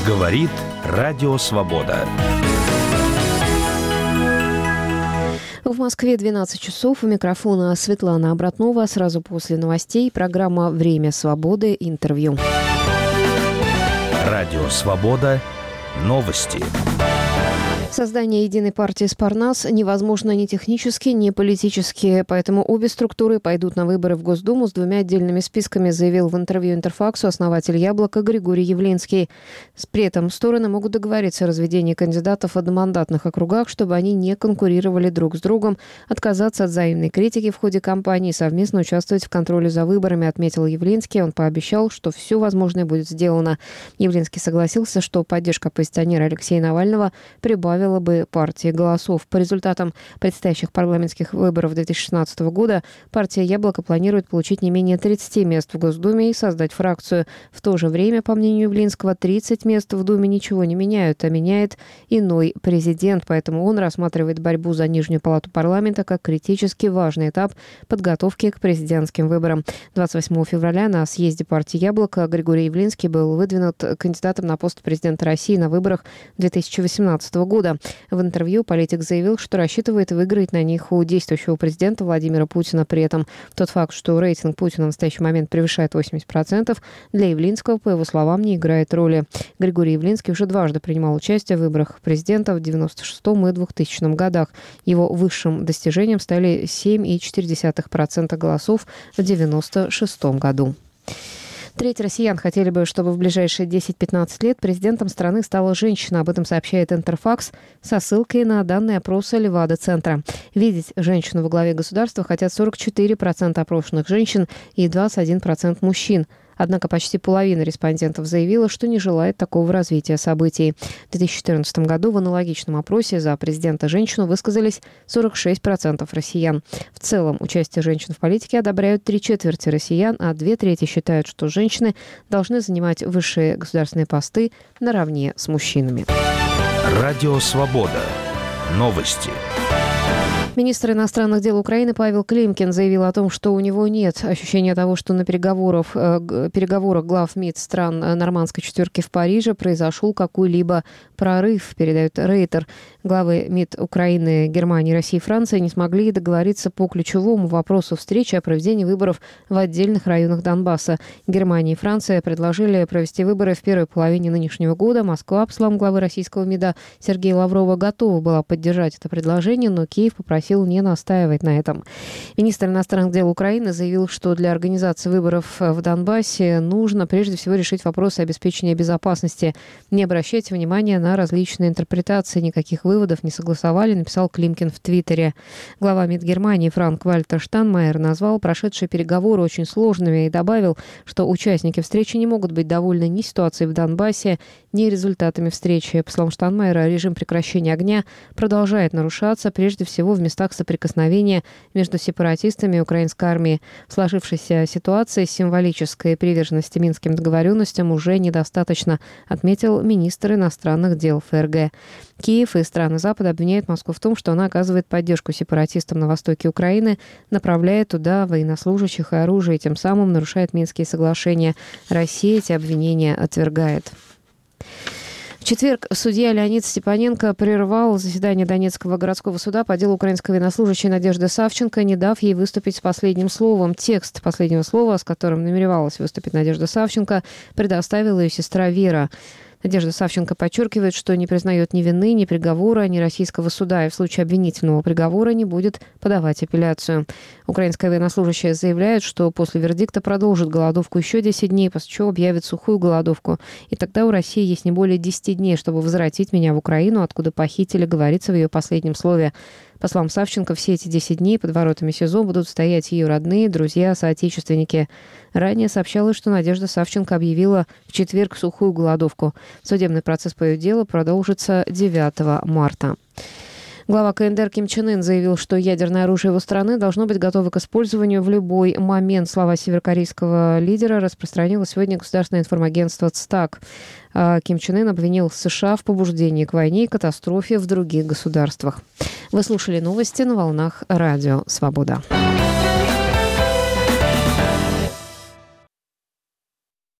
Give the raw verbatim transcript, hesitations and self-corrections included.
Говорит Радио Свобода. В Москве двенадцать часов. У микрофона Светлана Обратнова. Сразу после новостей программа «Время свободы». Интервью. Радио Свобода. Новости. Создание единой партии «Спарназ» невозможно ни технически, ни политически, поэтому обе структуры пойдут на выборы в Госдуму с двумя отдельными списками, заявил в интервью «Интерфаксу» основатель «Яблока» Григорий Явлинский. При этом стороны могут договориться о разведении кандидатов в одномандатных округах, чтобы они не конкурировали друг с другом, отказаться от взаимной критики в ходе кампании и совместно участвовать в контроле за выборами, отметил Явлинский. Он пообещал, что все возможное будет сделано. Явлинский согласился, что поддержка оппозиционера Алексея Навального прибавила бы партии голосов. По результатам предстоящих парламентских выборов две тысячи шестнадцатого года партия «Яблоко» планирует получить не менее тридцати мест в Госдуме и создать фракцию. В то же время, по мнению Явлинского, тридцать мест в Думе ничего не меняют, а меняет иной президент. Поэтому он рассматривает борьбу за нижнюю палату парламента как критически важный этап подготовки к президентским выборам. двадцать восьмого февраля на съезде партии «Яблоко» Григорий Явлинский был выдвинут кандидатом на пост президента России на выборах две тысячи восемнадцатого года. В интервью политик заявил, что рассчитывает выиграть на них у действующего президента Владимира Путина. При этом тот факт, что рейтинг Путина в настоящий момент превышает восемьдесят процентов, для Явлинского, по его словам, не играет роли. Григорий Явлинский уже дважды принимал участие в выборах президента в девяносто шестом и двухтысячном годах. Его высшим достижением стали семь целых четыре десятых процента голосов в девяносто шестом году. Треть россиян хотели бы, чтобы в ближайшие десять-пятнадцать лет президентом страны стала женщина. Об этом сообщает Интерфакс со ссылкой на данные опроса Левада-центра. Видеть женщину во главе государства хотят сорок четыре процента опрошенных женщин и двадцать один процент мужчин. Однако почти половина респондентов заявила, что не желает такого развития событий. В две тысячи четырнадцатом году в аналогичном опросе за президента-женщину высказались сорок шесть процентов россиян. В целом, участие женщин в политике одобряют три четверти россиян, а две трети считают, что женщины должны занимать высшие государственные посты наравне с мужчинами. Радио Свобода. Новости. Министр иностранных дел Украины Павел Климкин заявил о том, что у него нет ощущения того, что на переговорах, э, переговорах глав МИД стран нормандской четверки в Париже произошел какой-либо прорыв, передает Рейтер. Главы МИД Украины, Германии, России и Франции не смогли договориться по ключевому вопросу встречи о проведении выборов в отдельных районах Донбасса. Германия и Франция предложили провести выборы в первой половине нынешнего года. Москва, по словам главы российского МИДа Сергея Лаврова, готова была поддержать это предложение, но Киев попросил не настаивать на этом. Министр иностранных дел Украины заявил, что для организации выборов в Донбассе нужно прежде всего решить вопросы обеспечения безопасности. Не обращайте внимания на различные интерпретации, никаких выводов не согласовали, написал Климкин в Твиттере. Глава МИД Германии Франк-Вальтер Штайнмайер назвал прошедшие переговоры очень сложными и добавил, что участники встречи не могут быть довольны ни ситуацией в Донбассе, ни результатами встречи. По словам Штайнмайера, режим прекращения огня продолжает нарушаться, прежде всего в местах соприкосновения между сепаратистами и украинской армией. В сложившейся ситуации символической приверженности минским договоренностям уже недостаточно, отметил министр иностранных дел ФРГ. Киев и страны Запада обвиняют Москву в том, что она оказывает поддержку сепаратистам на востоке Украины, направляет туда военнослужащих и оружие, и тем самым нарушает Минские соглашения. Россия эти обвинения отвергает. В четверг судья Леонид Степаненко прервал заседание Донецкого городского суда по делу украинской военнослужащей Надежды Савченко, не дав ей выступить с последним словом. Текст последнего слова, с которым намеревалась выступить Надежда Савченко, предоставила ее сестра Вера. Надежда Савченко подчеркивает, что не признает ни вины, ни приговора, ни российского суда, и в случае обвинительного приговора не будет подавать апелляцию. Украинская военнослужащая заявляет, что после вердикта продолжит голодовку еще десять дней, после чего объявит сухую голодовку. И тогда у России есть не более десяти дней, чтобы возвратить меня в Украину, откуда похитили, говорится в ее последнем слове. По словам Савченко, все эти десять дней под воротами СИЗО будут стоять ее родные, друзья, соотечественники. Ранее сообщалось, что Надежда Савченко объявила в четверг сухую голодовку. Судебный процесс по ее делу продолжится девятого марта. Глава КНДР Ким Чен Ын заявил, что ядерное оружие его страны должно быть готово к использованию в любой момент. Слова северокорейского лидера распространило сегодня государственное информагентство ЦТАК. Ким Чен Ын обвинил США в побуждении к войне и катастрофе в других государствах. Вы слушали новости на волнах Радио Свобода.